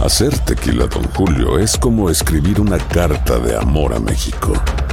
Hacer tequila Don Julio es como escribir una carta de amor a México.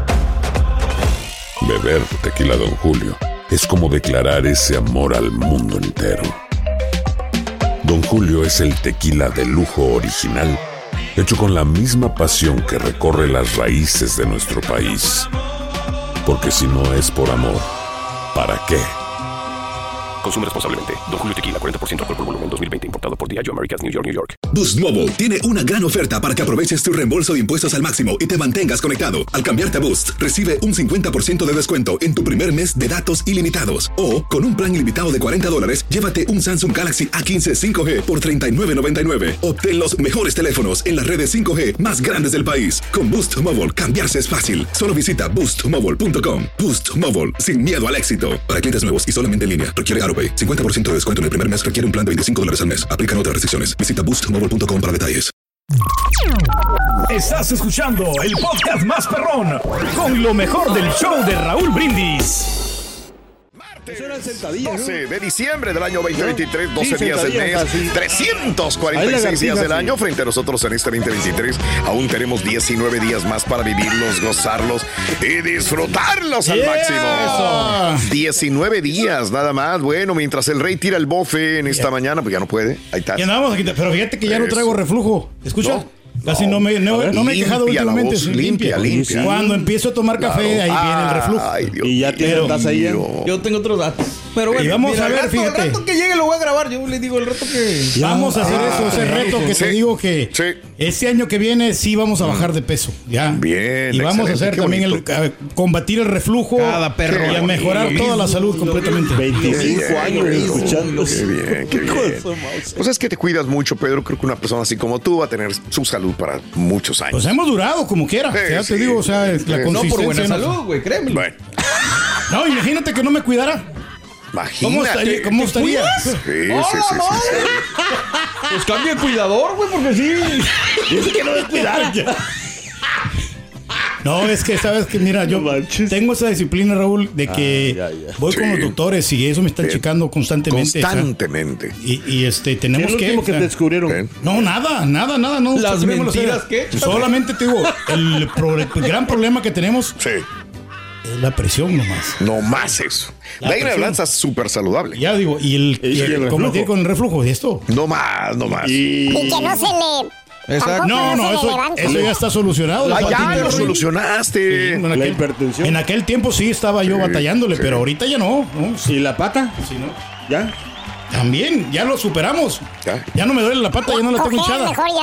Beber tequila Don Julio es como declarar ese amor al mundo entero. Don Julio es el tequila de lujo original, hecho con la misma pasión que recorre las raíces de nuestro país. Porque si no es por amor, ¿para qué? Consume responsablemente. Don Julio Tequila, 40% alcohol por volumen, 2020. Importado por Diageo Americas, New York, New York. Boost Mobile tiene una gran oferta para que aproveches tu reembolso de impuestos al máximo y te mantengas conectado. Al cambiarte a Boost, recibe un 50% de descuento en tu primer mes de datos ilimitados. O, con un plan ilimitado de $40, llévate un Samsung Galaxy A15 5G por $39.99. Obtén los mejores teléfonos en las redes 5G más grandes del país. Con Boost Mobile, cambiarse es fácil. Solo visita boostmobile.com. Boost Mobile, sin miedo al éxito. Para clientes nuevos y solamente en línea, requiere AroPay. 50% de descuento en el primer mes requiere un plan de $25 al mes. Aplican otras restricciones. Visita boostmobile.com para detalles. Estás escuchando el podcast más perrón con lo mejor del show de Raúl Brindis. Eso era sentadilla, 12 de diciembre del año 2023, 12 Sí, días del mes, casi. 346 días del sí. año. Frente a nosotros en este 2023, aún tenemos 19 días más para vivirlos, gozarlos y disfrutarlos al máximo. 19 días nada más. Bueno, mientras el rey tira el bofe en esta mañana, pues ya no puede. Ahí está. Ya andamos aquí, pero fíjate que ya no traigo reflujo. ¿Escucha? Casi no me he quejado últimamente. Limpia. Cuando empiezo a tomar café, ahí viene el reflujo. Ay, Dios Y ya tiene taza ahí. Yo tengo otros datos. Pero bueno, Y vamos mira, a ver, el fíjate. rato que llegue lo voy a grabar. Yo le digo el rato que... Vamos a hacer eso, ese reto que sí. te digo que este año que viene sí vamos a bajar de peso. Ya. Bien, Y vamos a hacer excelente, también qué combatir el reflujo Cada perro. y a mejorar toda la salud completamente. 25 años escuchando. Qué bien, qué bien. Pues es que te cuidas mucho, Pedro. Creo que una persona así como tú va a tener su salud para muchos años. Pues hemos durado como quiera. Sí, Ya te sí. digo, o sea, la consistencia. No por buena no- salud, güey, créeme. Bueno, No, imagínate que no me cuidara. imagínate. ¿Cómo estaría? Sí. Pues cambia el cuidador, güey, porque sí. Dice que no me cuidara. No, es que sabes que, mira, yo tengo esa disciplina, Raúl, de que voy con los doctores y eso me están checando constantemente. Constantemente. Y tenemos ¿Qué es lo último que te descubrieron? No, nada. No, Las tenemos mentiras, ¿qué? Solamente te digo, el gran problema que tenemos Sí. es la presión nomás. No más eso. La De ahí en presión. adelante es súper saludable. Ya digo, y el reflujo. combatir con el reflujo de esto. No más. Y que no se le... Exacto. Tampoco Eso ya está solucionado. Ya lo solucionaste. La hipertensión. En aquel tiempo sí estaba yo batallándole, pero ahorita ya no. ¿Y la pata? Sí, ¿no? ¿Ya? También, ya lo superamos. Ya. Ya no me duele la pata, ya no la tengo Cojea hinchada. mejor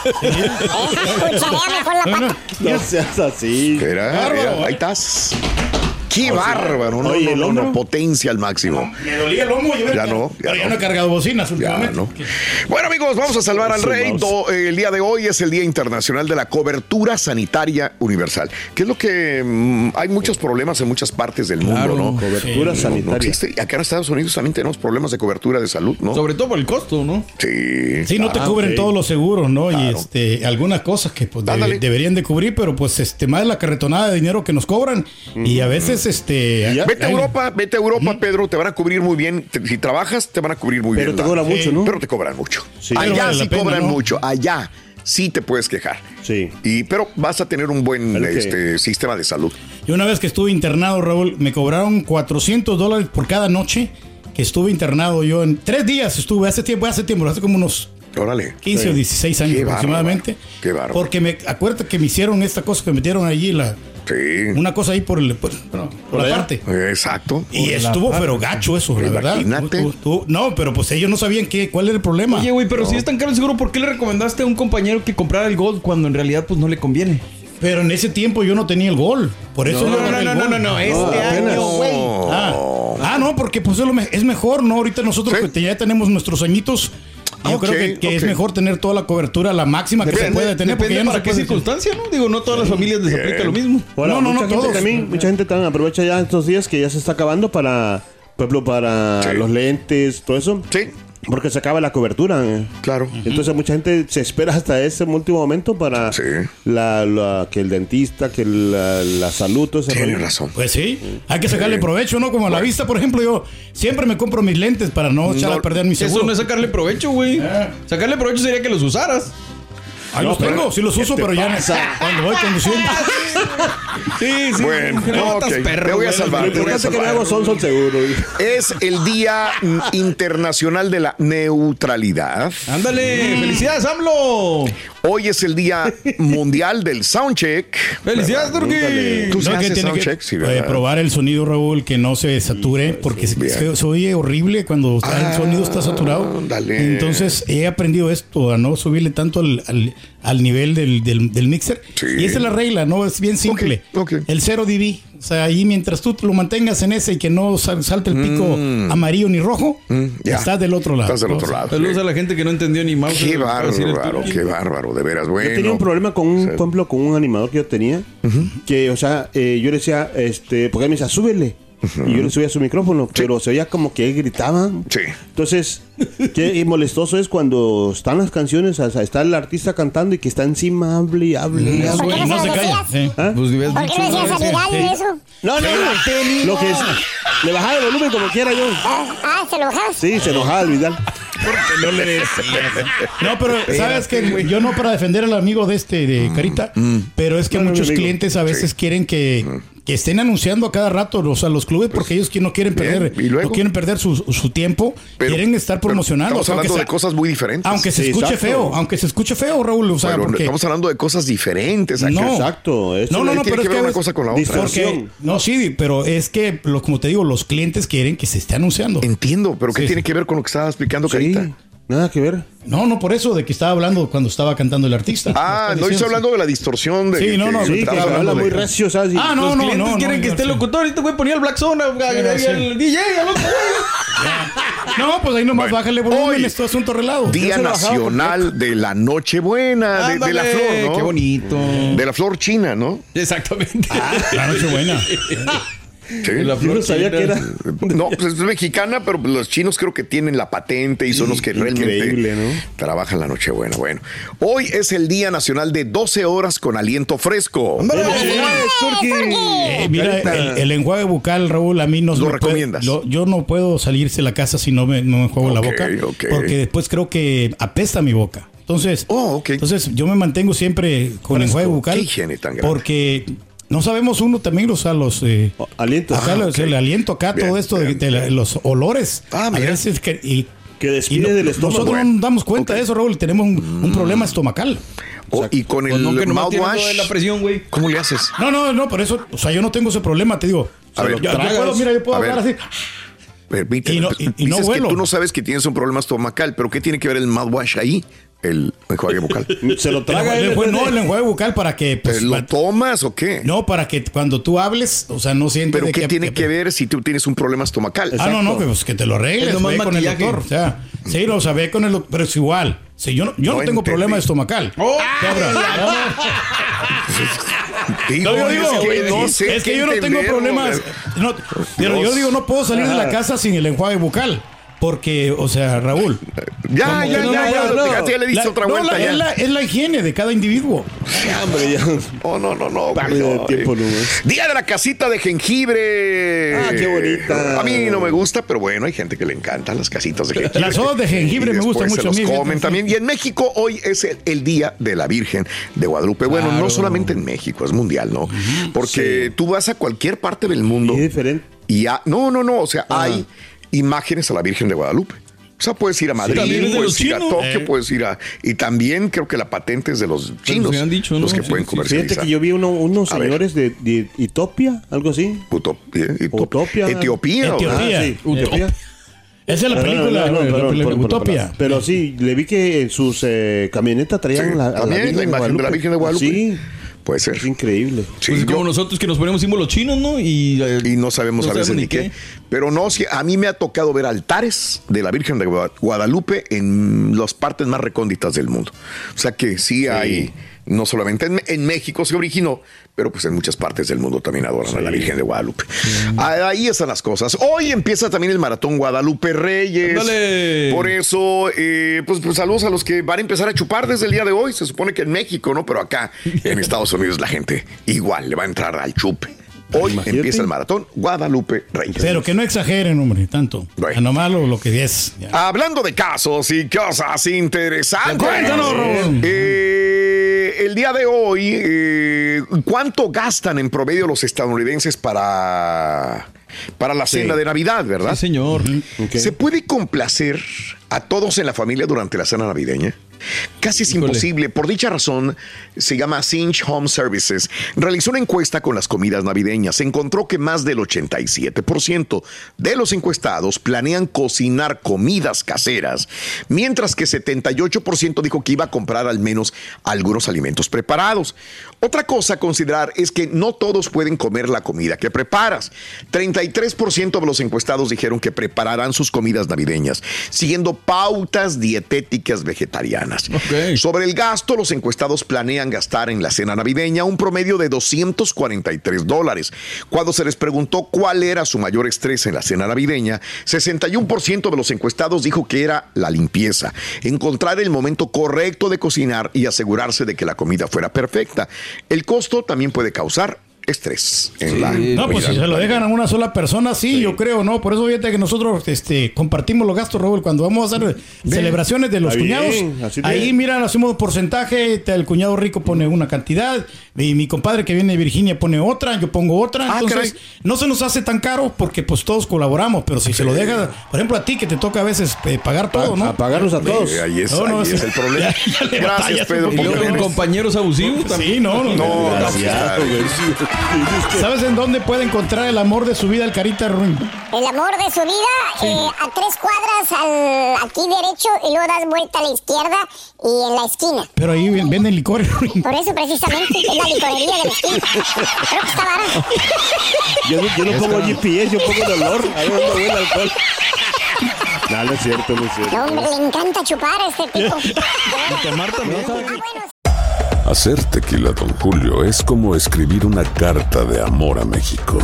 ya. Cucharea mejor la pata. No seas así. Bárbaro, Ahí estás. Qué bárbaro. Oye, ¿el hombro? Potencia al máximo. Me dolía el lomo. Ya no, Pero ya no he cargado bocinas Ya últimamente. no. Bueno, amigos, vamos a salvar al rey. El día de hoy es el Día Internacional de la Cobertura Sanitaria Universal. Que es lo que hay muchos problemas en muchas partes del mundo, ¿no? Cobertura No sanitaria. existe. Acá en Estados Unidos también tenemos problemas de cobertura de salud, ¿no? Sobre todo por el costo, ¿no? Sí. Sí, no te cubren ok. todos los seguros, ¿no? Y algunas cosas que pues, Ándale. deberían de cubrir, pero pues más la carretonada de dinero que nos cobran. Y a veces Vete a Europa, Pedro, te van a cubrir muy bien. Si trabajas, te van a cubrir muy Pero bien. te cobra mucho, ¿no? Pero te cobran mucho. Sí. Pero Allá vale la sí pena, cobran ¿no? mucho. Allá sí te puedes quejar. Sí. Pero vas a tener un buen sistema de salud. Y una vez que estuve internado, Raúl, me cobraron $400 por cada noche que estuve internado. Yo en 3 días estuve, hace como unos Órale. 15 o 16 años Qué aproximadamente. bárbaro, qué bárbaro. Porque acuérdate que me hicieron esta cosa que metieron allí, Sí. una cosa ahí por la parte. Exacto. Y estuvo pero gacho eso, la verdad. Imagínate. No, pero pues ellos no sabían cuál era el problema. Oye, güey, pero si es tan caro el seguro, ¿por qué le recomendaste a un compañero que comprara el Gold cuando en realidad pues no le conviene? Pero en ese tiempo yo no tenía el gol. Por eso agarré el gol. No, este año, güey. No, porque pues es mejor, ¿no? Ahorita nosotros Sí. que ya tenemos nuestros añitos. Yo creo que es mejor tener toda la cobertura, la máxima que se puede tener. Porque ya no para se qué puede circunstancia, ¿no? Digo, no todas las familias les aplica lo mismo. Bueno, No, mucha gente todos. también, mucha gente también aprovecha ya estos días que ya se está acabando para, por ejemplo, para Sí. los lentes, todo eso. Sí. Porque se acaba la cobertura. Claro. Entonces mucha gente se espera hasta ese último momento para Sí. que el dentista, que la salud, todo ese Tienes rollo. razón. Pues sí, hay que sacarle provecho, ¿no? Como a la vista, por ejemplo, yo siempre me compro mis lentes para no echar a perder mi seguro. Eso no es sacarle provecho, güey. Sacarle provecho sería que los usaras. los tengo, sí los uso, pero ya cuando voy conduciendo. Sí. Bueno, te voy a salvar. Lo importante que me hago son seguros. Es el Día Internacional de la Neutralidad. Ándale, felicidades, AMLO. Hoy es el Día Mundial del Soundcheck. Felicidades, Turquí. ¿Tú No, sabes que tiene soundcheck? que Sí, ¿verdad? probar el sonido, Raúl, que no se sature, porque se oye horrible cuando el sonido está saturado. Dale. Entonces he aprendido esto, a no subirle tanto al nivel del mixer. Sí. Y esa es la regla, ¿no? Es bien simple. Ok. El 0 dB. O sea, ahí mientras tú lo mantengas en ese y que no salte el pico amarillo ni rojo, ya. estás del otro lado. Estás del otro lado. Saludos a la gente que no entendió ni mouse. Qué bárbaro, de veras, bueno. Yo tenía un problema con por ejemplo, con un animador que yo tenía, que, o sea, yo le decía, porque él me decía, súbele. Y yo le subía su micrófono, pero se oía como que él gritaba. Sí. Entonces, qué molestoso es cuando están las canciones, o sea, está el artista cantando y que está encima, hable y hable. ¿Por qué no se No lo se calla. decías? Sí. ¿Ah? Pues hubieras ¿Por qué no decías a Miguel eso? No, lo que es, le bajaba el volumen como quiera yo. ¿se lo bajabas? Sí, se enojaba el Vidal. No le decías. No, pero sabes que yo no para defender al amigo de Carita, pero es que muchos clientes a veces quieren que estén anunciando a cada rato, o sea, los clubes, porque ellos no quieren perder, no quieren perder su tiempo, quieren estar promocionando. Estamos hablando de cosas muy diferentes. Aunque se escuche feo, Raúl, o sea, pero porque estamos hablando de cosas diferentes aquí. No. Exacto. No, pero es que ver una cosa con la otra. Distorsión. no, sí, pero es que, como te digo, los clientes quieren que se esté anunciando. Entiendo, pero ¿qué tiene que ver con lo que estaba explicando Carita? Sí, nada que ver. No, por eso, de que estaba hablando cuando estaba cantando el artista. No estoy hablando de la distorsión de Sí, no, Sí, que habla muy recio, ¿sabes? Los clientes quieren que esté el locutor. Ahorita, güey, ponía el Black Zone, el DJ, al otro, güey. No, pues ahí nomás bájale volumen, esto es asunto relado. Día Nacional de la Nochebuena, de la flor, ¿no? Qué bonito. De la flor china, ¿no? Exactamente. La Nochebuena. Sí. La Yo flor no sabía china. que era. No, pues es mexicana, pero los chinos creo que tienen la patente y son los que realmente Increíble, ¿no? trabajan la Nochebuena. Bueno, hoy es el Día Nacional de 12 horas con aliento fresco. Mira, el enjuague bucal, Raúl, a mí no ¿Lo recomiendas? Yo no puedo salirse de la casa si no me enjuago la boca, porque después creo que apesta mi boca. Entonces, entonces yo me mantengo siempre con enjuague bucal. ¿Qué higiene tan grande? Porque no sabemos uno también, o sea, los alientos. Acá el aliento acá, Bien, todo esto de los olores. A mira. veces que despide del estómago. Nosotros no nos damos cuenta de eso, Raúl. Tenemos un problema estomacal. Y con el que no mouthwash, de la presión, güey. ¿cómo le haces? No, por eso, o sea, yo no tengo ese problema, te digo. A ver, yo puedo hablar así. Permíteme. Y no Dices huelo. que tú no sabes que tienes un problema estomacal, pero ¿qué tiene que ver el mouthwash ahí? El enjuague bucal. Se lo traga el enjuague bucal para que pues, ¿Lo tomas o qué? no, para que cuando tú hables, o sea, no sientes. ¿Pero qué tiene que ver si tú tienes un problema estomacal? No, pues que te lo arregles, Es nomás ve con el maquillaje. doctor. O sea, sí, no, o sea, ve con el doctor, pero es igual. Sí, yo no tengo entendí. problema estomacal. Digo, yo digo, es que no sé es que qué yo no tengo entenderlo, problemas. Pero yo digo, no puedo salir de la casa sin el enjuague bucal. Porque, o sea, Raúl. Ya le diste otra vuelta. Es la higiene de cada individuo. Hombre, ya. No. Pérdida de tiempo, no más. Día de la casita de jengibre. Qué bonita. A mí no me gusta, pero bueno, hay gente que le encantan las casitas de jengibre. Las hojas de jengibre me gustan mucho a mí. Se los comen también. Y en México hoy es el Día de la Virgen de Guadalupe. Bueno, no solamente en México, es mundial, ¿no? Porque tú vas a cualquier parte del mundo. Es diferente. Y no, o sea, hay imágenes a la Virgen de Guadalupe. O sea, puedes ir a Madrid, puedes ir a Tokio, puedes ir a... Y también creo que la patente es de los chinos, me han dicho, ¿no? los que pueden comercializar. Fíjate que yo vi unos señores de Etiopía, algo así. Etiopía. Etiopía. Sí, Etiopía. Esa es la película, Utopia. Pero sí, le vi que en sus camionetas traían la imagen de la Virgen de Guadalupe. Sí. Puede ser. Es increíble. Sí, Pues como nosotros que nos ponemos símbolos chinos, ¿no? Y no sabemos a veces ni qué. Pero no, sí, a mí me ha tocado ver altares de la Virgen de Guadalupe en las partes más recónditas del mundo. O sea que sí hay, no solamente en México se originó, pero pues en muchas partes del mundo también adoran a la Virgen de Guadalupe. Ahí están las cosas. Hoy empieza también el Maratón Guadalupe Reyes. ¡Ándale! Por eso, pues saludos a los que van a empezar a chupar desde el día de hoy. Se supone que en México, ¿no? Pero acá en Estados Unidos la gente igual le va a entrar al chupe. Hoy empieza el Maratón Guadalupe Reyes. Pero que no exageren, hombre, tanto. Bueno. Nomás lo que es. Hablando de casos y cosas interesantes. Cuéntanos, Raúl. día de hoy, ¿cuánto gastan en promedio los estadounidenses para la cena de Navidad, verdad? Sí, señor. Okay. ¿Se puede complacer a todos en la familia durante la cena navideña? Casi es imposible. Por dicha razón, se llama Cinch Home Services. Realizó una encuesta con las comidas navideñas. Se encontró que más del 87% de los encuestados planean cocinar comidas caseras, mientras que 78% dijo que iba a comprar al menos algunos alimentos preparados. Otra cosa a considerar es que no todos pueden comer la comida que preparas. 33% de los encuestados dijeron que prepararán sus comidas navideñas, siguiendo pautas dietéticas vegetarianas. Okay. Sobre el gasto, los encuestados planean gastar en la cena navideña un promedio de $243. Cuando se les preguntó cuál era su mayor estrés en la cena navideña, 61% de los encuestados dijo que era la limpieza, encontrar el momento correcto de cocinar y asegurarse de que la comida fuera perfecta. El costo también puede causar estrés en la comida. No, pues si se lo dejan a una sola persona, sí, yo creo, ¿no? Por eso fíjate que nosotros compartimos los gastos, Raúl, cuando vamos a hacer celebraciones de los cuñados. Ahí, mira, hacemos porcentaje, el cuñado rico pone una cantidad, y mi compadre que viene de Virginia pone otra, yo pongo otra. Entonces, no se nos hace tan caro porque pues todos colaboramos, pero si se lo deja, por ejemplo, a ti que te toca a veces pagar todo, ¿no? A pagarlos a todos. Ahí es el problema. Gracias, Pedro. Y luego con compañeros abusivos. Sí, no. ¿Sabes en dónde puede encontrar el amor de su vida el Carita Ruin? El amor de su vida, a 3 cuadras aquí derecho y luego das vuelta a la izquierda y en la esquina. Pero ahí venden licores, Ruin. Por eso precisamente es la licorería de la esquina. Creo que está barato. Yo no pongo GPS, yo pongo el olor. Ahí donde huele el alcohol. No es cierto. No, hombre, le encanta chupar a este tipo. Y tomar también. Hacer tequila Don Julio es como escribir una carta de amor a México.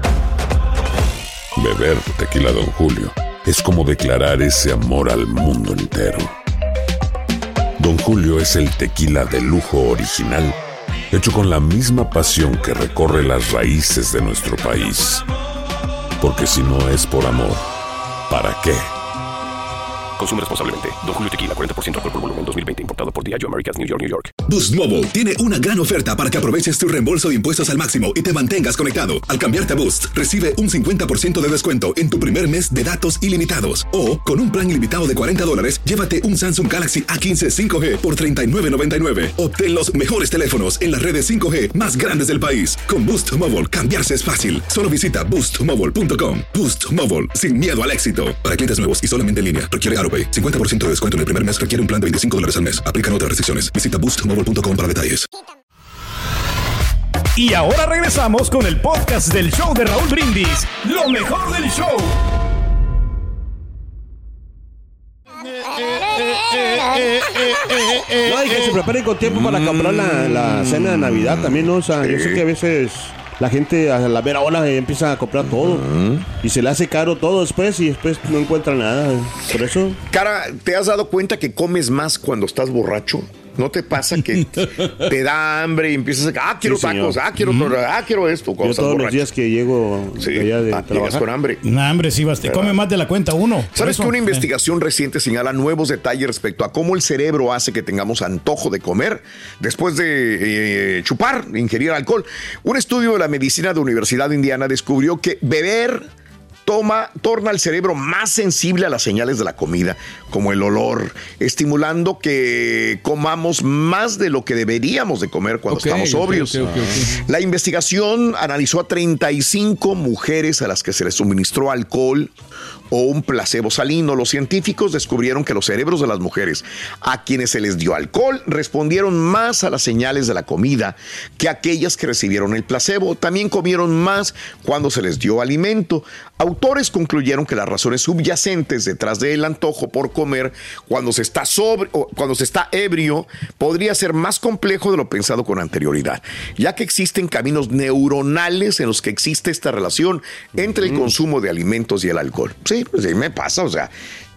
Beber tequila Don Julio es como declarar ese amor al mundo entero. Don Julio es el tequila de lujo original, hecho con la misma pasión que recorre las raíces de nuestro país. Porque si no es por amor, ¿para qué? Consume responsablemente. Don Julio Tequila, 40% alcohol por volumen, 2020. Importado por Diageo Americas, New York, New York. Boost Mobile tiene una gran oferta para que aproveches tu reembolso de impuestos al máximo y te mantengas conectado. Al cambiarte a Boost, recibe un 50% de descuento en tu primer mes de datos ilimitados. O, con un plan ilimitado de $40, llévate un Samsung Galaxy A15 5G por $39.99. Obtén los mejores teléfonos en las redes 5G más grandes del país. Con Boost Mobile, cambiarse es fácil. Solo visita boostmobile.com. Boost Mobile, sin miedo al éxito. Para clientes nuevos y solamente en línea, requiere AroPay. 50% de descuento en el primer mes requiere un plan de $25 al mes. Aplican otras restricciones. Visita boostmobile.com para detalles. Y ahora regresamos con el podcast del show de Raúl Brindis. Lo mejor del show. No, y que se preparen con tiempo para comprar la cena de Navidad también, ¿no? O sea, yo sé que a veces la gente a la vera hora empieza a comprar todo y se le hace caro todo después y después no encuentra nada. Por eso. Cara, ¿te has dado cuenta que comes más cuando estás borracho? ¿No te pasa que te da hambre y empiezas a quiero tacos, quiero esto? Yo todos los días que llego allá de trabajar, llegas con hambre. Una hambre, sí, te come más de la cuenta uno. ¿Sabes que una investigación reciente señala nuevos detalles respecto a cómo el cerebro hace que tengamos antojo de comer después de chupar, ingerir alcohol? Un estudio de la medicina de la Universidad de Indiana descubrió que beber torna al cerebro más sensible a las señales de la comida, como el olor, estimulando que comamos más de lo que deberíamos de comer cuando estamos sobrios. La investigación analizó a 35 mujeres a las que se les suministró alcohol o un placebo salino. Los científicos descubrieron que los cerebros de las mujeres a quienes se les dio alcohol respondieron más a las señales de la comida que aquellas que recibieron el placebo. También comieron más cuando se les dio alimento. Autores concluyeron que las razones subyacentes detrás del antojo por comer cuando se está ebrio podría ser más complejo de lo pensado con anterioridad, ya que existen caminos neuronales en los que existe esta relación entre el consumo de alimentos y el alcohol. Sí, pues sí me pasa, o sea,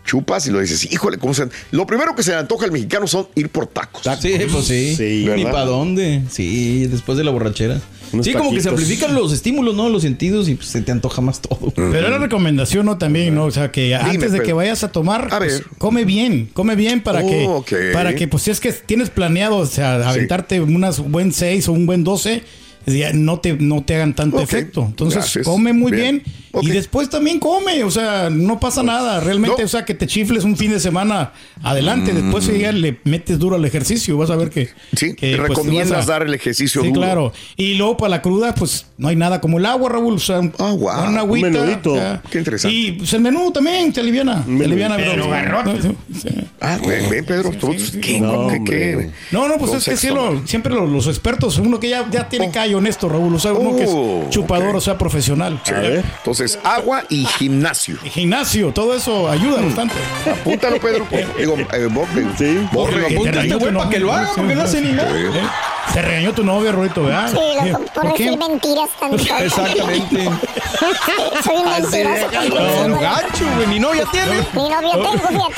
chupas y lo dices, híjole, ¿cómo se...? Lo primero que se le antoja al mexicano son ir por tacos. Sí, pues sí. Ni para dónde. Sí, después de la borrachera. Sí, como que se amplifican los estímulos, ¿no? Los sentidos y pues, se te antoja más todo. Pero la recomendación, ¿no? También, ¿no? O sea, que antes de que vayas a tomar, pues, come bien para que, pues si es que tienes planeado, o sea, aventarte unas buen 6 o un buen 12, no te hagan tanto efecto. Entonces, come muy bien. Y después también come, o sea, no pasa nada. Realmente, o sea, que te chifles un fin de semana adelante. Después ya le metes duro al ejercicio. Vas a ver que... Sí, te recomiendas dar el ejercicio duro. Sí, claro. Y luego para la cruda, pues no hay nada como el agua, Raúl. O sea, una agüita. Un menudito. Qué interesante. Y pues el menú también te aliviana. Te aliviana, pero garrote. Ven, Pedro. ¿Qué? No, pues es que siempre los expertos, uno que ya tiene callo en esto, Raúl. O sea, uno que es chupador, o sea, profesional. Sí. A ver. Entonces, agua y gimnasio. Todo eso ayuda bastante. Apúntalo, Pedro. Digo, apúntalo para que lo haga, porque no hace ni nada. Te regañó tu novio, Rorito, ¿verdad? Sí, por decir mentiras tan tontas. Exactamente. Soy un mentiroso. Un gacho, güey. Ni novia tiene. Ni novia tengo, fíjate.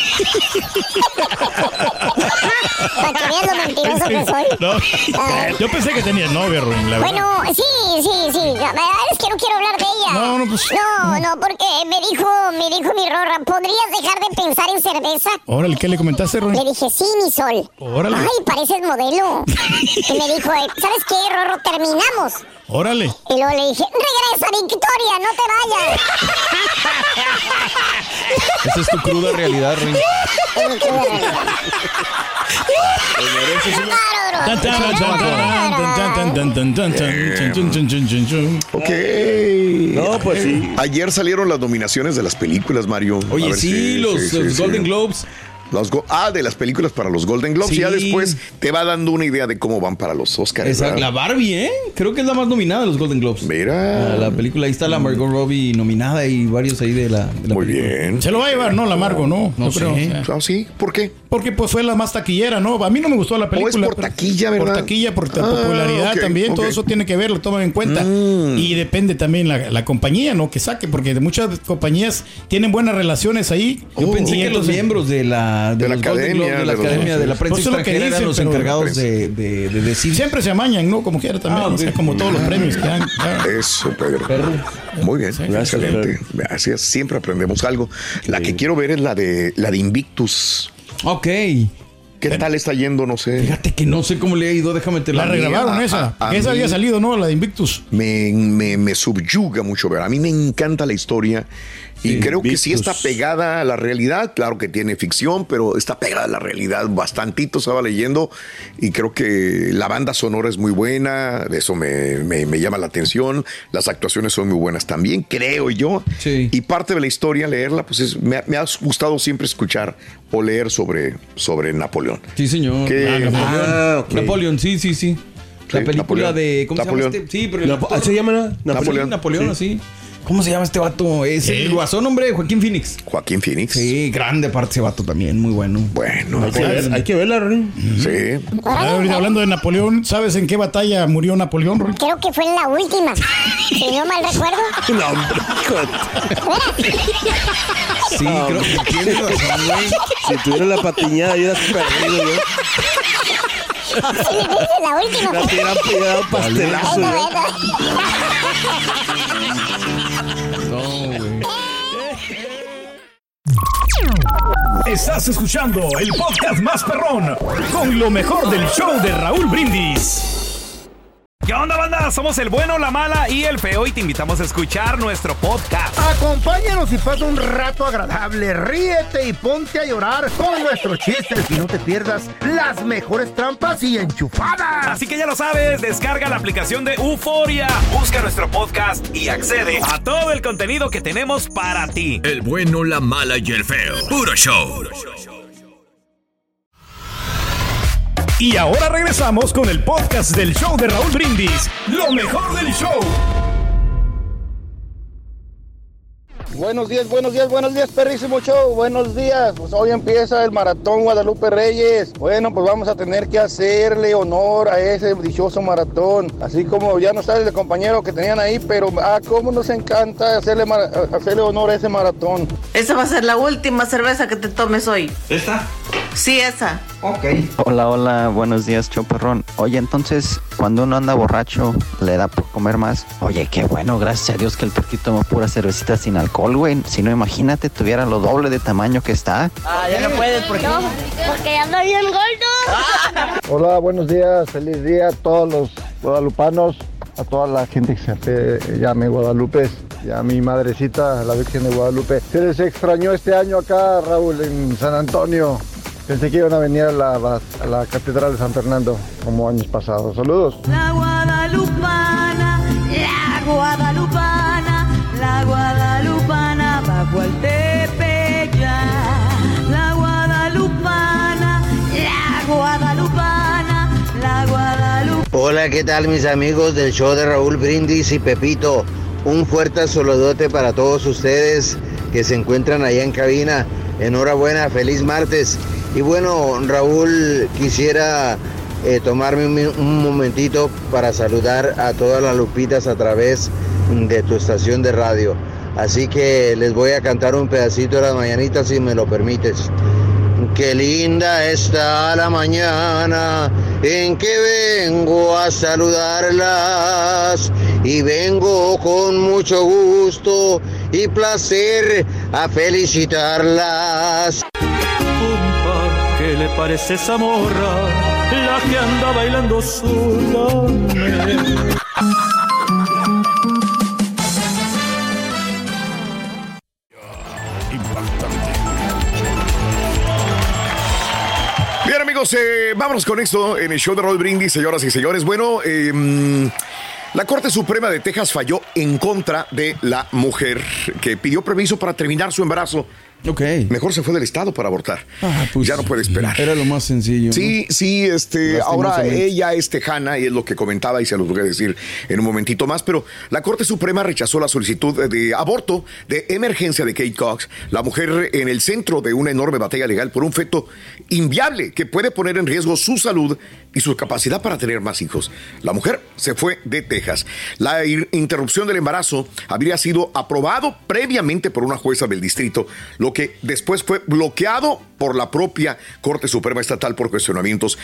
Para que veas lo mentiroso que soy. Yo pensé que tenías novia, Ruin, la verdad. Bueno, sí. La verdad es que no quiero hablar de ella. No, porque me dijo mi Rorra, ¿podrías dejar de pensar en cerveza? Órale, ¿qué le comentaste, Ruin? Le dije, sí, mi sol. Órale. Ay, pareces modelo. Y me dijo, ¿sabes qué, Rorro? Terminamos. Órale. Y luego le dije, regresa, Victoria, no te vayas. Esa es tu cruda realidad, Ruin. Es mi cruda realidad. Ok. No, pues sí. Ayer salieron las nominaciones de las películas, Mario. Oye, los Golden Globes. De las películas para los Golden Globes. Y ya después te va dando una idea de cómo van para los Oscars. Exacto. La Barbie, creo que es la más nominada de los Golden Globes. Mira. La película, ahí está la Margot Robbie nominada y varios ahí de la Muy película. bien. Se lo va a llevar, ¿no? La Margot, ¿no? No sé. Creo. ¿Sí? ¿Por qué? Porque pues fue la más taquillera, ¿no? A mí no me gustó la película. Es por taquilla, ¿verdad? Por taquilla, por popularidad también. Todo eso tiene que ver, lo toman en cuenta. Y depende también la compañía, ¿no? Que saque, porque de muchas compañías tienen buenas relaciones ahí. Yo pensé que los miembros de la academia de la prensa extranjera eran los encargados de decir. Siempre se amañan, ¿no? Como quiera también. O sea, como todos los premios que dan. Eso, Pedro. Muy bien, excelente. Gracias. Siempre aprendemos algo. La que quiero ver es la de Invictus. Ok. ¿Qué tal está yendo? No sé. Fíjate que no sé cómo le ha ido. Déjame te la regrabaron esa. Esa había salido, ¿no? La de Invictus. Me subyuga mucho ver. A mí me encanta la historia. Y creo que sí está pegada a la realidad. Claro que tiene ficción, pero está pegada a la realidad bastantito. Estaba leyendo y creo que la banda sonora es muy buena. Eso me llama la atención. Las actuaciones son muy buenas también, creo yo. Sí. Y parte de la historia, leerla, pues me ha gustado siempre escuchar o leer sobre Napoleón. Sí, señor. Napoleón, sí. La película de... ¿Cómo Napoleón. se llama este? Sí, pero... ¿Se llama Napoleón, así. ¿Cómo se llama este vato? Es el guasón, hombre, Joaquín Phoenix. Joaquín Phoenix. Sí, grande parte ese vato también, muy bueno. Bueno, hay que verla, Rory. Sí. Ahorita hablando de Napoleón, ¿sabes en qué batalla murió Napoleón, Rory? Creo que fue en la última. Si no mal recuerdo. No, hombre. Sí, creo que tienes razón, güey. Si tuviera la patiñada, hubieras perdido, güey. Sí, la última. La hubieran pegado pastelazo, Estás escuchando el podcast más perrón con lo mejor del show de Raúl Brindis. ¿Qué onda, banda? Somos el bueno, la mala y el feo y te invitamos a escuchar nuestro podcast. Acompáñanos y pasa un rato agradable. Ríete y ponte a llorar con nuestros chistes y no te pierdas las mejores trampas y enchufadas. Así que ya lo sabes, descarga la aplicación de Euforia, busca nuestro podcast y accede a todo el contenido que tenemos para ti. El bueno, la mala y el feo. Puro show. Y ahora regresamos con el podcast del show de Raúl Brindis, lo mejor del show. Buenos días, perrísimo show. Buenos días. Pues hoy empieza el maratón Guadalupe Reyes. Bueno, pues vamos a tener que hacerle honor a ese dichoso maratón. Así como ya no está el compañero que tenían ahí, pero cómo nos encanta hacerle honor a ese maratón. Esa va a ser la última cerveza que te tomes hoy. ¿Esta? Sí, esa. Ok. Hola, buenos días, Choperrón. Oye, entonces, cuando uno anda borracho, ¿le da por comer más? Oye, qué bueno, gracias a Dios que el Turqui toma pura cervecita sin alcohol, güey. Si no, imagínate, tuviera lo doble de tamaño que está. Ya no puedes, ¿por qué? No, porque ando bien gordo. Hola, buenos días. Feliz día a todos los guadalupanos, a toda la gente que se llame Guadalupe. Y a mi madrecita, la Virgen de Guadalupe. Se les extrañó este año acá, Raúl, en San Antonio. Pensé que iban a venir a la Catedral de San Fernando, como años pasados. Saludos. La guadalupana, la guadalupana, la guadalupana, bajo el Tepeyac. La guadalupana, la guadalupana, la guadalupana. Hola, ¿qué tal mis amigos del show de Raúl Brindis y Pepito? Un fuerte saludote para todos ustedes que se encuentran allá en cabina. Enhorabuena, feliz martes. Y bueno, Raúl, quisiera tomarme un momentito para saludar a todas las lupitas a través de tu estación de radio. Así que les voy a cantar un pedacito de las mañanitas si me lo permites. Qué linda está la mañana en que vengo a saludarlas y vengo con mucho gusto y placer a felicitarlas. ¿Qué le parece esa morra? La que anda bailando sola. Bien, amigos, vámonos con esto en el show de Raúl Brindis, señoras y señores. Bueno, la Corte Suprema de Texas falló en contra de la mujer que pidió permiso para terminar su embarazo. Ok. Mejor se fue del estado para abortar. Pues, ya no puede esperar. Era lo más sencillo. Sí, ¿no? sí, ahora ella es tejana y es lo que comentaba y se los voy a decir en un momentito más, pero la Corte Suprema rechazó la solicitud de aborto de emergencia de Kate Cox, la mujer en el centro de una enorme batalla legal por un feto inviable que puede poner en riesgo su salud y su capacidad para tener más hijos. La mujer se fue de Texas. La interrupción del embarazo habría sido aprobado previamente por una jueza del distrito, lo que después fue bloqueado por la propia Corte Suprema Estatal por cuestionamientos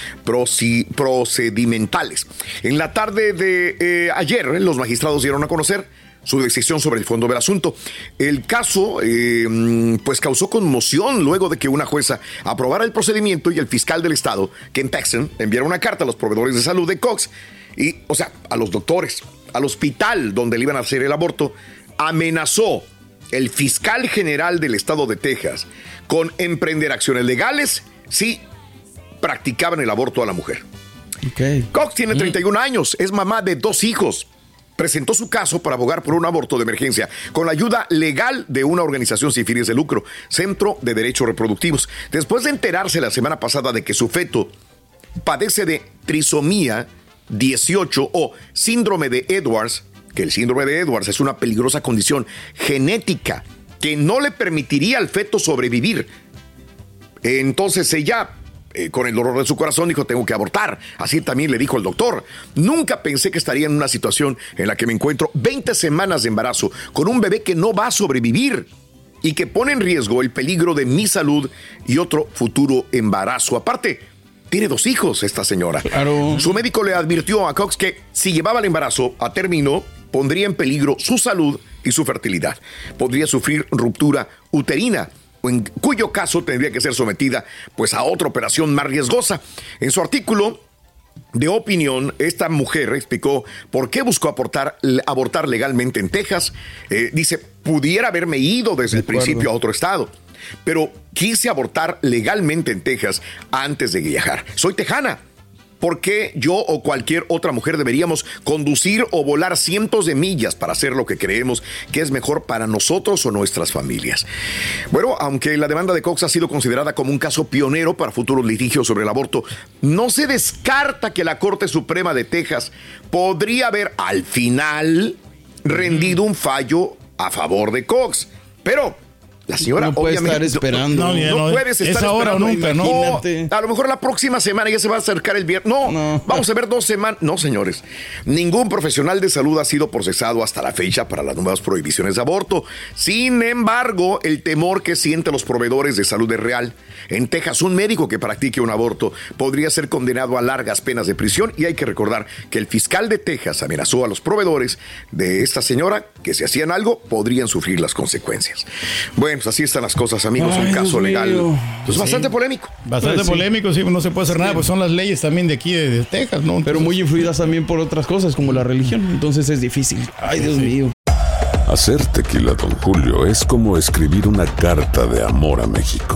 procedimentales. En la tarde de ayer, los magistrados dieron a conocer su decisión sobre el fondo del asunto. El caso pues causó conmoción luego de que una jueza aprobara el procedimiento y el fiscal del estado, Ken Paxton, enviara una carta a los proveedores de salud de Cox y, o sea, a los doctores, al hospital donde le iban a hacer el aborto. Amenazó el fiscal general del estado de Texas con emprender acciones legales si practicaban el aborto a la mujer. Okay. Cox tiene 31 años, es mamá de 2 hijos. Presentó su caso para abogar por un aborto de emergencia con la ayuda legal de una organización sin fines de lucro, Centro de Derechos Reproductivos. Después de enterarse la semana pasada de que su feto padece de trisomía 18 o síndrome de Edwards, que el síndrome de Edwards es una peligrosa condición genética que no le permitiría al feto sobrevivir. Entonces ella, con el dolor de su corazón, dijo: tengo que abortar. Así también le dijo el doctor: nunca pensé que estaría en una situación en la que me encuentro 20 semanas de embarazo con un bebé que no va a sobrevivir y que pone en riesgo el peligro de mi salud y otro futuro embarazo. Aparte, tiene 2 hijos esta señora. Claro. Su médico le advirtió a Cox que si llevaba el embarazo a término, pondría en peligro su salud y su fertilidad. Podría sufrir ruptura uterina, en cuyo caso tendría que ser sometida pues a otra operación más riesgosa. En su artículo de opinión, esta mujer explicó por qué buscó abortar legalmente en Texas. Dice: pudiera haberme ido desde el principio a otro estado, pero quise abortar legalmente en Texas antes de viajar. Soy tejana. ¿Por qué yo o cualquier otra mujer deberíamos conducir o volar cientos de millas para hacer lo que creemos que es mejor para nosotros o nuestras familias? Bueno, aunque la demanda de Cox ha sido considerada como un caso pionero para futuros litigios sobre el aborto, no se descarta que la Corte Suprema de Texas podría haber al final rendido un fallo a favor de Cox. Pero la señora no puede obviamente estar esperando. No puedes estar es ahora esperando. o nunca, ¿no? Imagínate. A lo mejor la próxima semana ya se va a acercar el viernes. No, vamos a ver 2 semanas. No, señores. Ningún profesional de salud ha sido procesado hasta la fecha para las nuevas prohibiciones de aborto. Sin embargo, el temor que sienten los proveedores de salud es real. En Texas, un médico que practique un aborto podría ser condenado a largas penas de prisión, y hay que recordar que el fiscal de Texas amenazó a los proveedores de esta señora que si hacían algo podrían sufrir las consecuencias. Bueno, pues así están las cosas, amigos. Un caso legal pues bastante polémico. Bastante polémico, sí, no se puede hacer nada, pues son las leyes también de aquí de Texas, ¿no? Pero muy influidas también por otras cosas como la religión, entonces es difícil. Ay, Dios mío. Hacer tequila Don Julio es como escribir una carta de amor a México.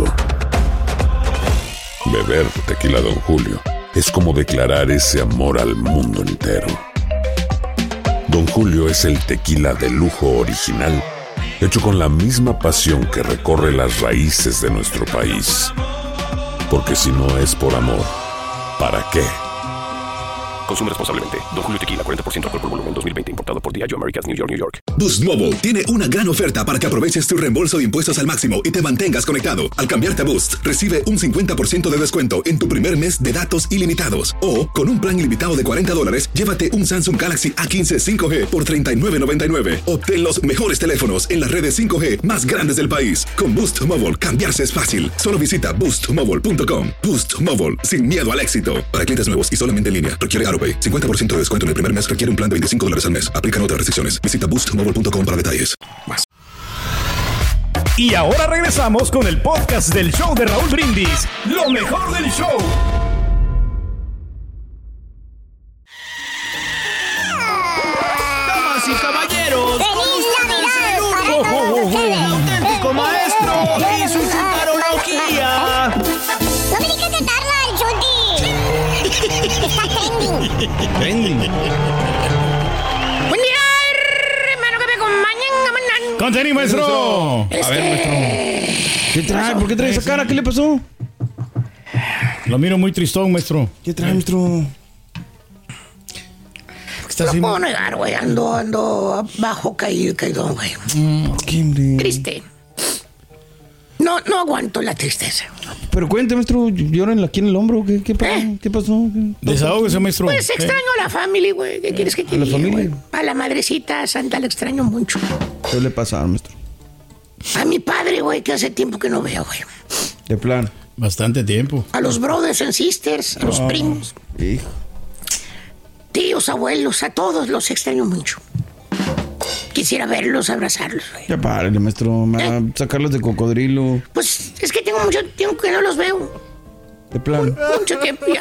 Beber tequila Don Julio es como declarar ese amor al mundo entero. Don Julio es el tequila de lujo original, hecho con la misma pasión que recorre las raíces de nuestro país. Porque si no es por amor, ¿para qué? Consume responsablemente. Don Julio Tequila, 40% alcohol por volumen, 2020. Importado por Diageo Americas, New York, New York. Boost Mobile tiene una gran oferta para que aproveches tu reembolso de impuestos al máximo y te mantengas conectado. Al cambiarte a Boost, recibe un 50% de descuento en tu primer mes de datos ilimitados. O, con un plan ilimitado de $40, llévate un Samsung Galaxy A15 5G por $39.99. Obtén los mejores teléfonos en las redes 5G más grandes del país. Con Boost Mobile, cambiarse es fácil. Solo visita boostmobile.com. Boost Mobile, sin miedo al éxito. Para clientes nuevos y solamente en línea, requiere AroPay. 50% de descuento en el primer mes, requiere un plan de $25 al mes. Aplican otras restricciones. Visita boostmobile.com para detalles. Y ahora regresamos con el podcast del show de Raúl Brindis. Lo mejor del show. Damas y caballeros, con ustedes el auténtico maestro y su chuntarología. No me digas de darla al Chunti. Está trending. Buen día, hermano, que me acompañan. ¡Con tenis, maestro! A ver, maestro. ¿Qué trae? ¿Por qué trae esa cara? ¿Qué le pasó? Lo miro muy tristón, maestro. ¿Qué trae, maestro? No puedo negar, güey. Ando bajo caído, güey. Triste. No aguanto la tristeza. Pero cuente, maestro, lloran aquí en el hombro. ¿Qué pasó? Desahógese, maestro. Pues extraño a la familia, güey. ¿Qué quieres que te diga, güey? A la madrecita santa la extraño mucho. ¿Qué le pasa, maestro? A mi padre, güey, que hace tiempo que no veo, güey. De plan. Bastante tiempo. A los brothers and sisters, a los primos. Hijo. Tíos, abuelos, a todos los extraño mucho. Quisiera verlos, abrazarlos, güey. Ya párale, maestro. Sacarlos de cocodrilo. Pues es que tengo mucho tiempo que no los veo. De plan. Mucho tiempo ya.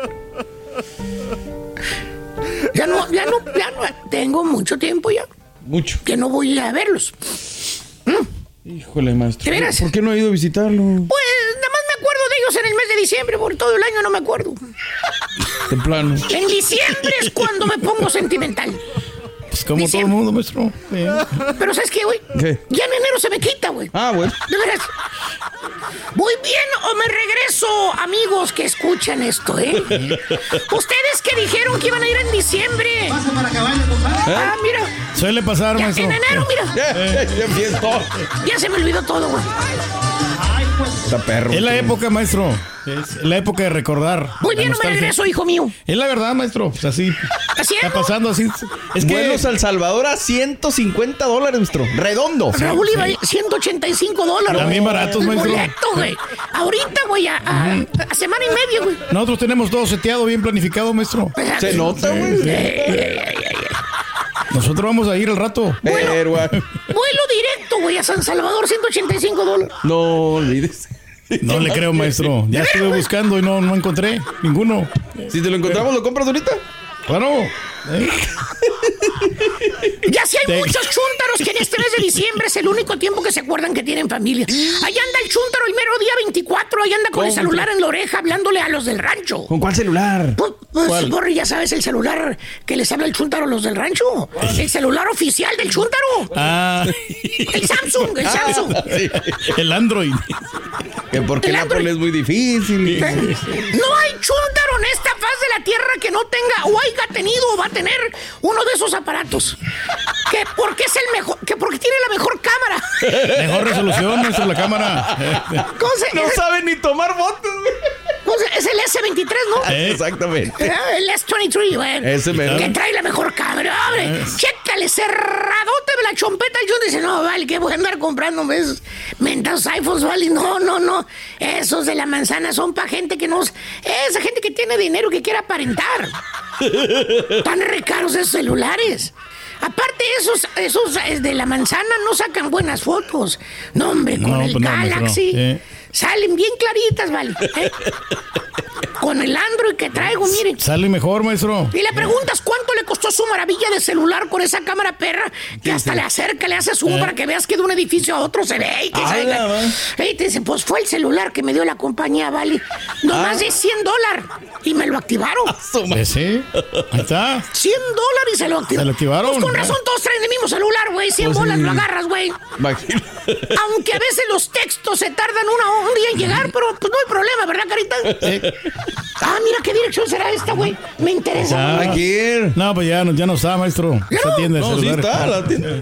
Ya no. Tengo mucho tiempo ya. Mucho. Que no voy a verlos. Híjole, maestro. ¿De veras? ¿Por qué no ha ido a visitarlo? Pues nada más me acuerdo de ellos en el mes de diciembre. Por todo el año no me acuerdo. De plano. En diciembre es cuando me pongo sentimental. Pues como todo el mundo, maestro. Pero ¿sabes qué, güey? ¿Qué? Ya en enero se me quita, güey. Ah, güey. De veras. ¿Voy bien o me regreso, amigos que escuchan esto, eh? Ustedes que dijeron que iban a ir en diciembre. Pasa para caballo, compadre. Ah, mira. Suele pasar, Ya, maestro. en enero, mira. Ya se me olvidó todo, güey. Está perro. Es la época, maestro. Es la época de recordar. Muy bien, no me regreso, hijo mío. Es la verdad, maestro. Pues así. Está pasando así. Es que vuelos a El Salvador a $150, maestro. Redondo. Raúl iba $185. También baratos, maestro. Boleto, güey. Ahorita, güey, a semana y media, güey. Nosotros tenemos todo seteado, bien planificado, maestro. Se nota, güey. Nosotros vamos a ir al rato. Vuelo directo, güey, a San Salvador, $185. No olvides. No le creo, maestro. Ya estuve buscando y no encontré ninguno. Si te lo encontramos, ¿lo compras ahorita? Claro. Ya si hay muchos chúntaros que en este mes de diciembre es el único tiempo que se acuerdan que tienen familia. Allá anda el chúntaro el mero día 24, ahí anda con el celular en la oreja hablándole a los del rancho. ¿Con cuál celular? Pues Borre, ya sabes, el celular que les habla el chúntaro a los del rancho. El celular oficial del chúntaro. Ah. El Samsung. Sí. El Android. Que porque el Apple es muy difícil. No hay chúntaro en esta faz de la tierra que no tenga o haya tenido o va a tener uno de esos aparatos. Que porque es el mejor, que porque tiene la mejor cámara. Mejor resolución, maestro, la cámara. No sabe ni tomar fotos, güey. Es el S23, ¿no? Exactamente. El S23, güey. Ese mero. Que trae la mejor cámara, hombre. Chécale, cerradote de la chompeta. Y yo dice, no, vale, que voy a andar comprando mentados iPhones, vale. No. Esos de la manzana son para gente que no... Esa gente que tiene dinero que quiere aparentar. Tan re caros esos celulares. Aparte, esos de la manzana no sacan buenas fotos. No, hombre, con el Galaxy... Salen bien claritas, vale. Con el Android que traigo, miren. Sale mejor, maestro. Y le preguntas cuánto le costó su maravilla de celular con esa cámara perra que hasta le acerca, le hace zoom para que veas que de un edificio a otro se ve. Y te dice, pues fue el celular que me dio la compañía, vale. Nomás de $100. Y me lo activaron. ¿Sí? Ahí está. $100 y se lo activaron. ¿Se lo activaron? Pues con razón todos traen el mismo celular, güey. 100 bolas lo agarras, güey. Aunque a veces los textos se tardan un día en llegar, pero pues no hay problema, ¿verdad, Carita? Mira qué dirección será esta, güey. Me interesa. No, pues ya no está, maestro. ¿Ya esa tienda de No, sí celulares. está, la tienda.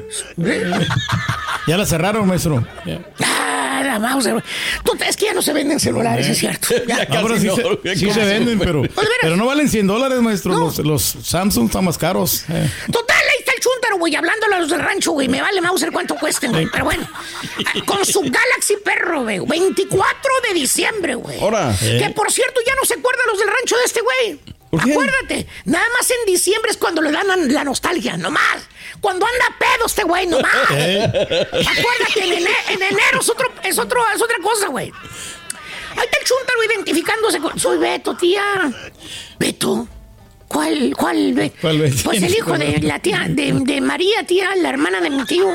Ya la cerraron, maestro. La mouse. Es que ya no se venden celulares, es cierto. Ya pero sí se venden, pero no valen $100, maestro. No. Los Samsung están más caros. Total, ahí está el chúntaro, güey, hablándole a los del rancho, güey. Me vale Mauser cuánto cuesten, güey. Pero bueno, con su Galaxy perro, güey. 24 de diciembre, güey. Ahora. Que por cierto, ya no se acuerdan los del rancho de este güey. Acuérdate, nada más en diciembre es cuando le dan la nostalgia, nomás. Cuando anda pedo este güey, nomás. Acuérdate, en enero es otra cosa, güey. Ahí está el chúntaro identificándose con... Soy Beto, tía. ¿Beto? ¿Cuál Beto? Pues el hijo de la tía, de María, tía, la hermana de mi tío.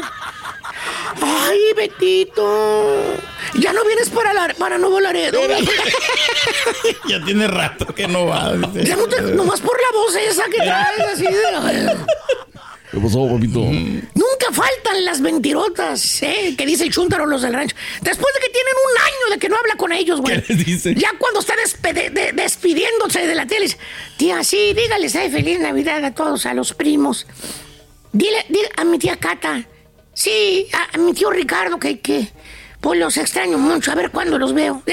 Ay, Betito. Ya no vienes para Nuevo Laredo. Ya tiene rato que no va. Ya nomás por la voz esa que traes así de... ¿Qué pasó, papito? Nunca faltan las mentirotas, que dice el chúntaro los del rancho. Después de que tienen un año de que no habla con ellos, güey. ¿Qué les dice? Ya cuando está despidiéndose de la tele, dice, tía, sí, dígales feliz Navidad a todos, a los primos. Dile a mi tía Cata, sí, a mi tío Ricardo, que pues los extraño mucho, a ver cuándo los veo.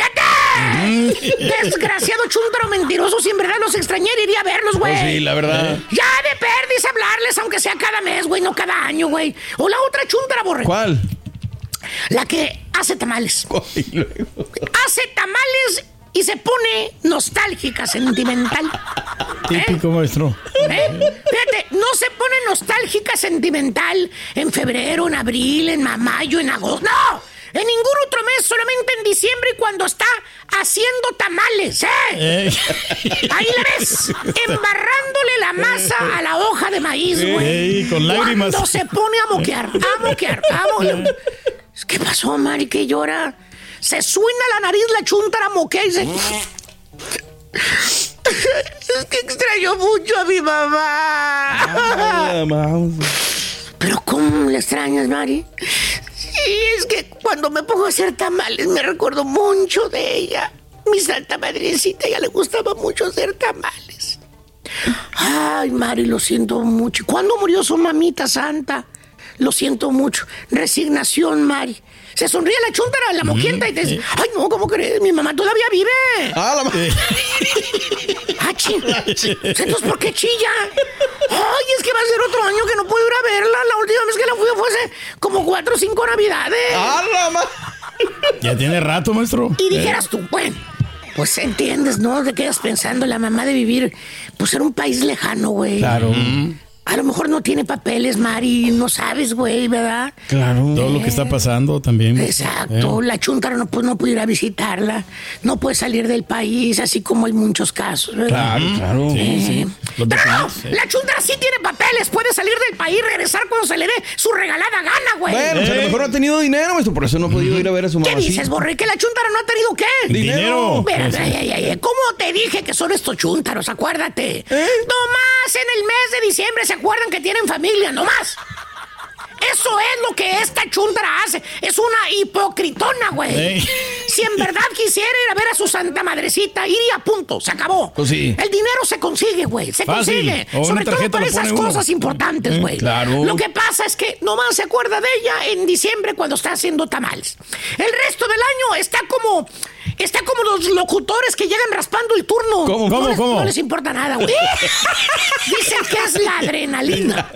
Desgraciado chúntaro mentiroso, si en verdad los extrañara iría a verlos, güey. Oh, sí, la verdad. Ya de perdiz hablarles, aunque sea cada mes, güey, no cada año, güey. O la otra chúntara, borre. ¿Cuál? La que hace tamales. Hace tamales y se pone nostálgica, sentimental. Típico, maestro. Fíjate, no se pone nostálgica, sentimental en febrero, en abril, en mayo, en agosto. ¡No! En ningún otro mes, solamente en diciembre cuando está haciendo tamales, Ahí la ves, embarrándole la masa a la hoja de maíz, güey. Con lágrimas. Cuando se pone a moquear. ¿Qué pasó, Mari? ¿Qué llora? Se suena la nariz la chúntara, moquea y dice... Es que extraño mucho a mi mamá. ¿Pero cómo le extrañas, Mari? Sí, es que cuando me pongo a hacer tamales me recuerdo mucho de ella. Mi santa madrecita, a ella le gustaba mucho hacer tamales. Ay, Mari, lo siento mucho. ¿Cuándo murió su mamita santa? Lo siento mucho. Resignación, Mari. Se sonríe la chúntara, la moquienta y te dice, ay, no, ¿cómo crees? Mi mamá todavía vive. Entonces, ¿por qué chilla? Ay, es que va a ser otro año que no puedo ir a verla. La última vez que la fui fue hace como 4 o 5 navidades. Ya tiene rato, maestro. Y dijeras tú, bueno, pues entiendes, ¿no? Te quedas pensando la mamá de vivir, pues en un país lejano, güey. Claro. A lo mejor no tiene papeles, Mari, no sabes, güey, ¿verdad? Claro. Todo lo que está pasando también. Exacto. La chúntara no puede ir a visitarla. No puede salir del país, así como hay muchos casos, ¿verdad? Claro. Sí. Pero no, la chúntara sí tiene papeles. Puede salir del país, regresar cuando se le dé su regalada gana, güey. Bueno, a lo mejor no ha tenido dinero, maestro, por eso no ha podido ir a ver a su mamá. ¿Qué dices, Borre? ¿Que la chúntara no ha tenido qué? ¡Dinero! ¿Cómo te dije que son estos chúntaros? Acuérdate. Nomás en el mes de diciembre se acuerdan que tienen familia, nomás. Eso es lo que esta chúntara hace. Es una hipocritona, güey. Se si en verdad quisiera ir a ver a su santa madrecita, iría, punto, se acabó. Pues sí. El dinero se consigue, güey, se consigue. Sobre todo para esas cosas importantes, güey. Claro. Lo que pasa es que nomás se acuerda de ella en diciembre cuando está haciendo tamales. El resto del año está como los locutores que llegan raspando el turno. ¿Cómo? No les importa nada, güey. Dicen que es la adrenalina.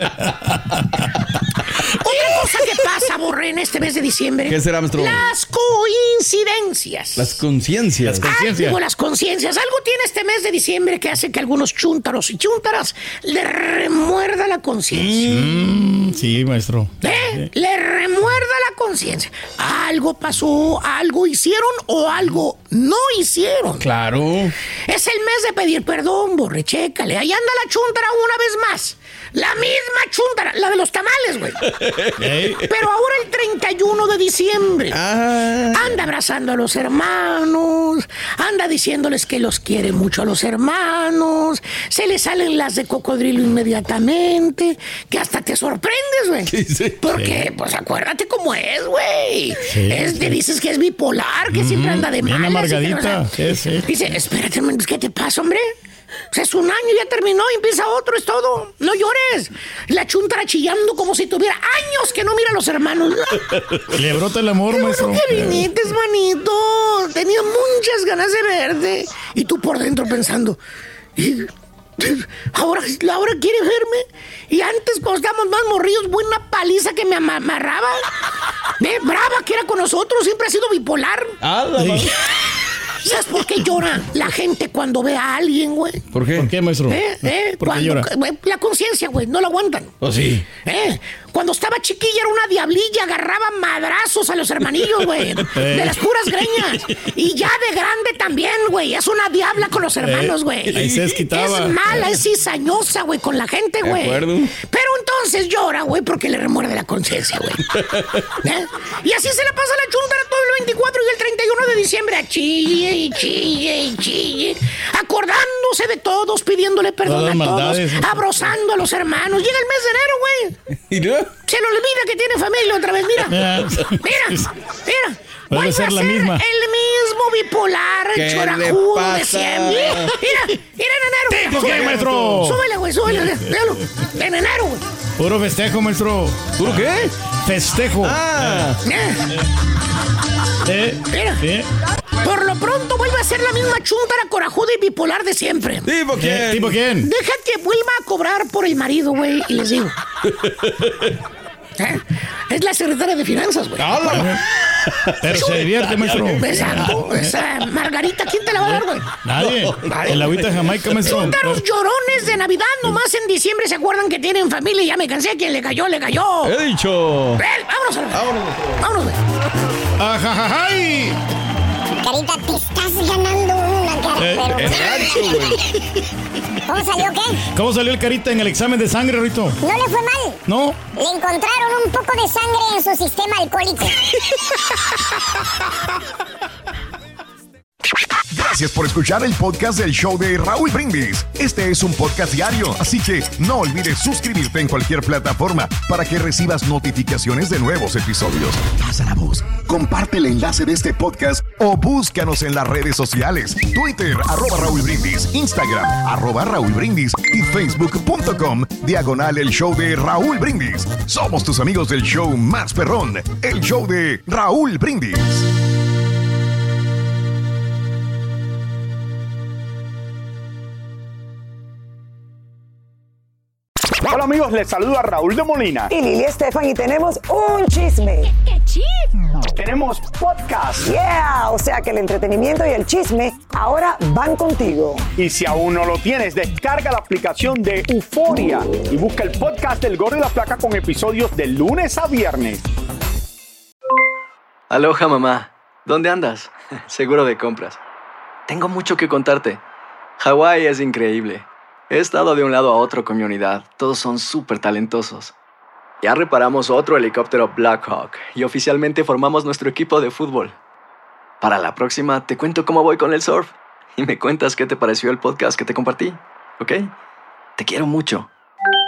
Otra cosa que pasa, Borre, en este mes de diciembre. ¿Qué será, maestro? Las coincidencias. Las conciencias. Las conciencias. Algo tiene este mes de diciembre que hace que algunos chúntaros y chúntaras le remuerda la conciencia. Sí, maestro. Le remuerda la conciencia. Algo pasó, algo hicieron o algo no hicieron. Claro. Es el mes de pedir perdón, Borre, chécale. Ahí anda la chúntara una vez más. La misma chúntara, la de los tamales, güey. Pero ahora el 31 de diciembre. Anda abrazando a los hermanos, anda diciéndoles que los quiere mucho a los hermanos, se le salen las de cocodrilo inmediatamente, que hasta te sorprendes, güey. Porque, pues acuérdate cómo es, güey. Te dices que es bipolar, que siempre anda de malas. Bien amargadita. Dice, espérate, ¿qué te pasa, hombre? O sea, es un año, ya terminó y empieza otro, es todo. No llores. La chuntara chillando como si tuviera años que no mira a los hermanos. Le brota el amor, maestro. Bueno que viniste, manito. Tenía muchas ganas de verte. Y tú por dentro pensando, ahora quiere verme. Y antes, cuando estábamos más morrillos, buena paliza que me amarraba. Brava que era con nosotros, siempre ha sido bipolar. ¿Sabes por qué llora la gente cuando ve a alguien, güey? ¿Por qué? ¿Por qué, maestro? ¿Por qué llora? La conciencia, güey, no la aguantan. ¿Oh, sí? Cuando estaba chiquilla era una diablilla, agarraba madrazos a los hermanillos, güey. De las puras greñas. Y ya de grande también, güey. Es una diabla con los hermanos, güey. Ahí se desquitaba. Es mala, es cizañosa, güey, con la gente, güey. Pero entonces llora, güey, porque le remuerde la conciencia, güey. Y así se la pasa la chuntara todo el 24 y el 31 de diciembre. A chille y chille y chille. Acordándose de todos, pidiéndole perdón a todos. Abrazando a los hermanos. Llega el mes de enero, güey. ¿Y no? Se le olvida que tiene familia otra vez, mira. Mira. Puede ser la misma. El mismo bipolar, el chorajudo de siempre. Mira en enero. ¿Por qué, maestro? Súbele, güey, Véalo. En enero, güey. Puro festejo, maestro. ¿Puro qué? Festejo. Mira. Por lo pronto vuelve a ser la misma chúntara corajuda y bipolar de siempre. ¿Tipo quién? ¿Tipo quién? Deja que vuelva a cobrar por el marido, güey, y les digo. Es la secretaria de finanzas, güey. Pero se divierte, maestro. Exacto. Esa Margarita, ¿quién te la va a dar, güey? Nadie. El agüita de Jamaica, maestro. Chúntaros llorones de Navidad, nomás en diciembre se acuerdan que tienen familia y ya me cansé. A quien le cayó. He dicho. Vámonos, güey. ¡Ajajajay! Carita, te estás ganando una, cara, pero... ¿Cómo salió qué? ¿Cómo salió el Carita en el examen de sangre, Rito? No le fue mal. ¿No? Le encontraron un poco de sangre en su sistema alcohólico. Gracias por escuchar el podcast del show de Raúl Brindis. Este es un podcast diario, así que no olvides suscribirte en cualquier plataforma para que recibas notificaciones de nuevos episodios. Pasa la voz, comparte el enlace de este podcast o búscanos en las redes sociales. Twitter, @Raúl Brindis, Instagram, @Raúl Brindis y Facebook.com/el show de Raúl Brindis. Somos tus amigos del show más perrón, el show de Raúl Brindis. Hola amigos, les saludo a Raúl de Molina y Lili Estefan y tenemos un chisme. ¿Qué chisme? Tenemos podcast. Yeah, o sea que el entretenimiento y el chisme ahora van contigo. Y si aún no lo tienes, descarga la aplicación de Euforia y busca el podcast del Gordo y la Flaca con episodios de lunes a viernes. Aloha mamá, ¿dónde andas? Seguro de compras. Tengo mucho que contarte. Hawái es increíble. He estado de un lado a otro con mi unidad. Todos son súper talentosos. Ya reparamos otro helicóptero Blackhawk y oficialmente formamos nuestro equipo de fútbol. Para la próxima te cuento cómo voy con el surf y me cuentas qué te pareció el podcast que te compartí, ¿ok? Te quiero mucho.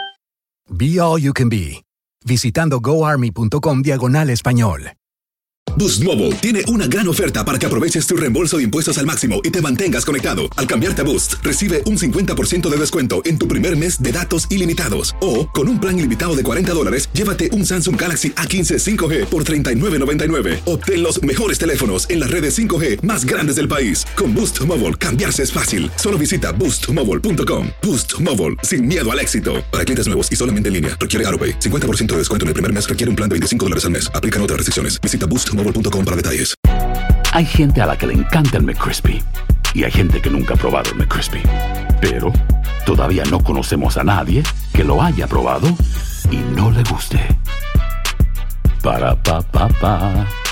Be All You Can Be. Visitando goarmy.com/español. Boost Mobile tiene una gran oferta para que aproveches tu reembolso de impuestos al máximo y te mantengas conectado. Al cambiarte a Boost, recibe un 50% de descuento en tu primer mes de datos ilimitados. O, con un plan ilimitado de $40, llévate un Samsung Galaxy A15 5G por $39.99. Obtén los mejores teléfonos en las redes 5G más grandes del país. Con Boost Mobile, cambiarse es fácil. Solo visita boostmobile.com. Boost Mobile, sin miedo al éxito. Para clientes nuevos y solamente en línea, requiere AutoPay. 50% de descuento en el primer mes requiere un plan de $25 al mes. Aplican otras restricciones. Visita boostmobile.com para detalles. Hay gente a la que le encanta el McCrispy y hay gente que nunca ha probado el McCrispy. Pero todavía no conocemos a nadie que lo haya probado y no le guste. Para pa pa pa.